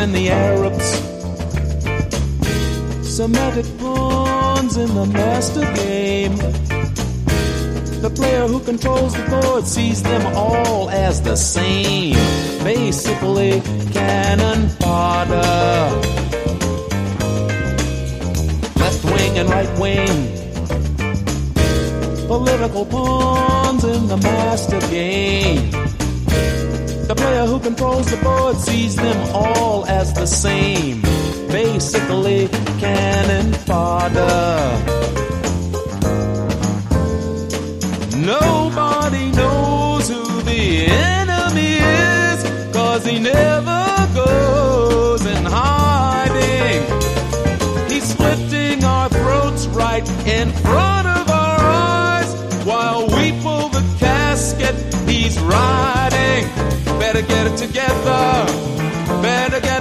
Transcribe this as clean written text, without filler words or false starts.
and the Arabs. Semitic pawns in the master game. The player who controls the board sees them all as the same. Basically, cannon fodder. Left wing and right wing. Political pawns in the master game. The player who controls the board sees them all as the same. Basically, cannon fodder. Nobody knows who the enemy is, 'cause he never goes in hiding. He's slitting our throats right in front of our eyes. While we pull the casket, he's riding. Better get it together. Better get